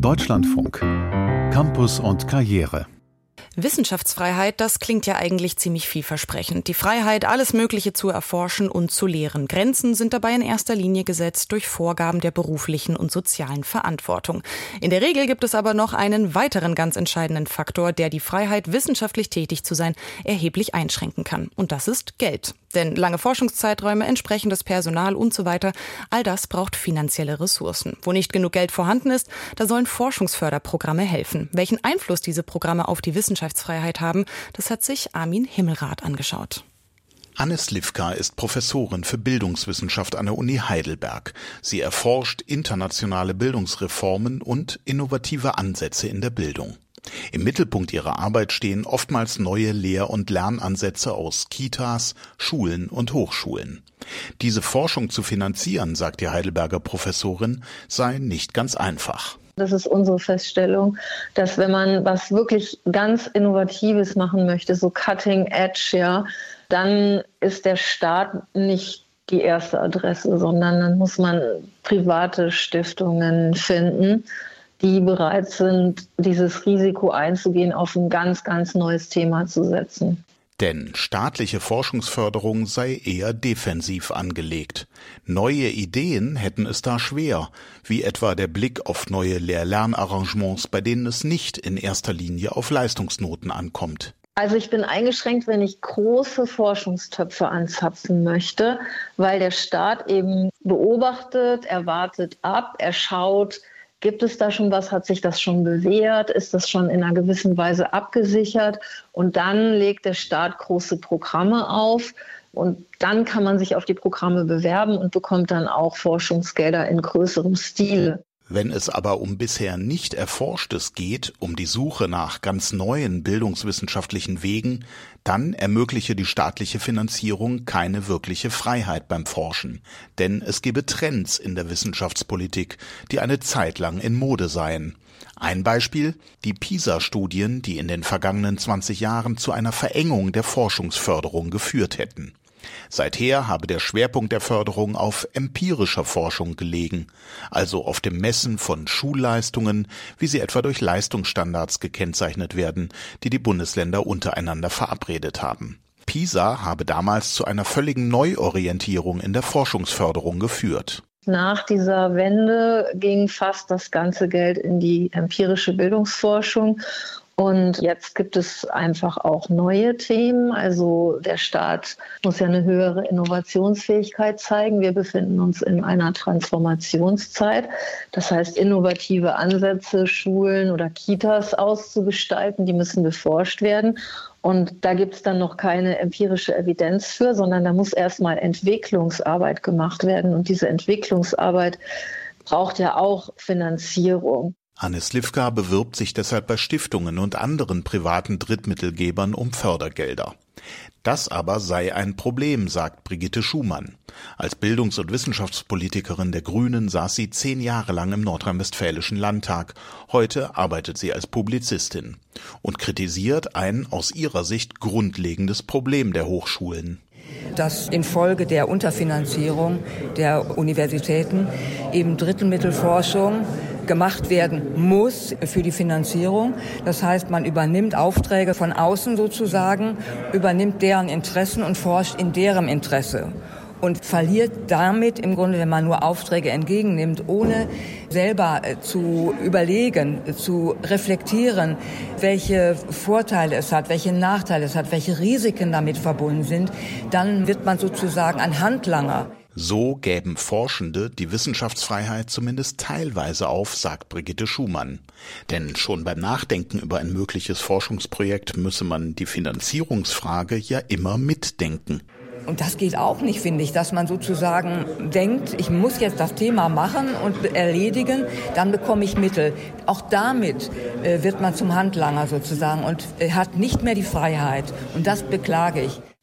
Deutschlandfunk. Campus und Karriere. Wissenschaftsfreiheit, das klingt ja eigentlich ziemlich vielversprechend. Die Freiheit, alles Mögliche zu erforschen und zu lehren. Grenzen sind dabei in erster Linie gesetzt durch Vorgaben der beruflichen und sozialen Verantwortung. In der Regel gibt es aber noch einen weiteren ganz entscheidenden Faktor, der die Freiheit, wissenschaftlich tätig zu sein, erheblich einschränken kann. Und das ist Geld. Denn lange Forschungszeiträume, entsprechendes Personal und so weiter, all das braucht finanzielle Ressourcen. Wo nicht genug Geld vorhanden ist, da sollen Forschungsförderprogramme helfen. Welchen Einfluss diese Programme auf die Wissenschaftsfreiheit haben, das hat sich Armin Himmelrath angeschaut. Anne Slivka ist Professorin für Bildungswissenschaft an der Uni Heidelberg. Sie erforscht internationale Bildungsreformen und innovative Ansätze in der Bildung. Im Mittelpunkt ihrer Arbeit stehen oftmals neue Lehr- und Lernansätze aus Kitas, Schulen und Hochschulen. Diese Forschung zu finanzieren, sagt die Heidelberger Professorin, sei nicht ganz einfach. Das ist unsere Feststellung, dass wenn man was wirklich ganz Innovatives machen möchte, so Cutting Edge, ja, dann ist der Staat nicht die erste Adresse, sondern dann muss man private Stiftungen finden, die bereit sind, dieses Risiko einzugehen, auf ein ganz, ganz neues Thema zu setzen. Denn staatliche Forschungsförderung sei eher defensiv angelegt. Neue Ideen hätten es da schwer, wie etwa der Blick auf neue Lehr-Lernarrangements, bei denen es nicht in erster Linie auf Leistungsnoten ankommt. Also ich bin eingeschränkt, wenn ich große Forschungstöpfe anzapfen möchte, weil der Staat eben beobachtet, er wartet ab, er schaut, gibt es da schon was? Hat sich das schon bewährt? Ist das schon in einer gewissen Weise abgesichert? Und dann legt der Staat große Programme auf und dann kann man sich auf die Programme bewerben und bekommt dann auch Forschungsgelder in größerem Stile. Wenn es aber um bisher nicht Erforschtes geht, um die Suche nach ganz neuen bildungswissenschaftlichen Wegen, dann ermögliche die staatliche Finanzierung keine wirkliche Freiheit beim Forschen. Denn es gebe Trends in der Wissenschaftspolitik, die eine Zeit lang in Mode seien. Ein Beispiel: die PISA-Studien, die in den vergangenen 20 Jahren zu einer Verengung der Forschungsförderung geführt hätten. Seither habe der Schwerpunkt der Förderung auf empirischer Forschung gelegen, also auf dem Messen von Schulleistungen, wie sie etwa durch Leistungsstandards gekennzeichnet werden, die die Bundesländer untereinander verabredet haben. PISA habe damals zu einer völligen Neuorientierung in der Forschungsförderung geführt. Nach dieser Wende ging fast das ganze Geld in die empirische Bildungsforschung. Und jetzt gibt es einfach auch neue Themen. Also der Staat muss ja eine höhere Innovationsfähigkeit zeigen. Wir befinden uns in einer Transformationszeit. Das heißt, innovative Ansätze, Schulen oder Kitas auszugestalten, die müssen beforscht werden. Und da gibt es dann noch keine empirische Evidenz für, sondern da muss erstmal Entwicklungsarbeit gemacht werden. Und diese Entwicklungsarbeit braucht ja auch Finanzierung. Anne Slivka bewirbt sich deshalb bei Stiftungen und anderen privaten Drittmittelgebern um Fördergelder. Das aber sei ein Problem, sagt Brigitte Schumann. Als Bildungs- und Wissenschaftspolitikerin der Grünen saß sie 10 Jahre lang im Nordrhein-Westfälischen Landtag. Heute arbeitet sie als Publizistin und kritisiert ein aus ihrer Sicht grundlegendes Problem der Hochschulen. Dass infolge der Unterfinanzierung der Universitäten eben Drittmittelforschung gemacht werden muss für die Finanzierung. Das heißt, man übernimmt Aufträge von außen sozusagen, übernimmt deren Interessen und forscht in deren Interesse. Und verliert damit im Grunde, wenn man nur Aufträge entgegennimmt, ohne selber zu überlegen, zu reflektieren, welche Vorteile es hat, welche Nachteile es hat, welche Risiken damit verbunden sind, dann wird man sozusagen ein Handlanger. So gäben Forschende die Wissenschaftsfreiheit zumindest teilweise auf, sagt Brigitte Schumann. Denn schon beim Nachdenken über ein mögliches Forschungsprojekt müsse man die Finanzierungsfrage ja immer mitdenken. Und das geht auch nicht, finde ich, dass man sozusagen denkt, ich muss jetzt das Thema machen und erledigen, dann bekomme ich Mittel. Auch damit wird man zum Handlanger sozusagen und hat nicht mehr die Freiheit. Und das beklage ich.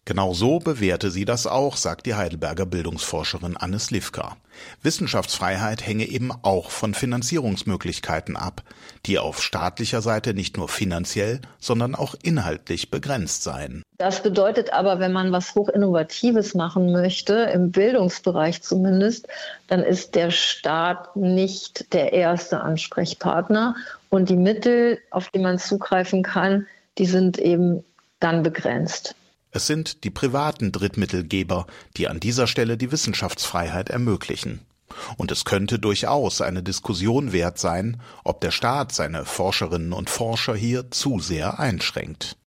Genau so bewerte sie das auch, sagt die Heidelberger Bildungsforscherin Anne Slivka. Wissenschaftsfreiheit hänge eben auch von Finanzierungsmöglichkeiten ab, die auf staatlicher Seite nicht nur finanziell, sondern auch inhaltlich begrenzt seien. Das bedeutet aber, wenn man was Hochinnovatives machen möchte, im Bildungsbereich zumindest, dann ist der Staat nicht der erste Ansprechpartner. Und die Mittel, auf die man zugreifen kann, die sind eben dann begrenzt. Es sind die privaten Drittmittelgeber, die an dieser Stelle die Wissenschaftsfreiheit ermöglichen. Und es könnte durchaus eine Diskussion wert sein, ob der Staat seine Forscherinnen und Forscher hier zu sehr einschränkt.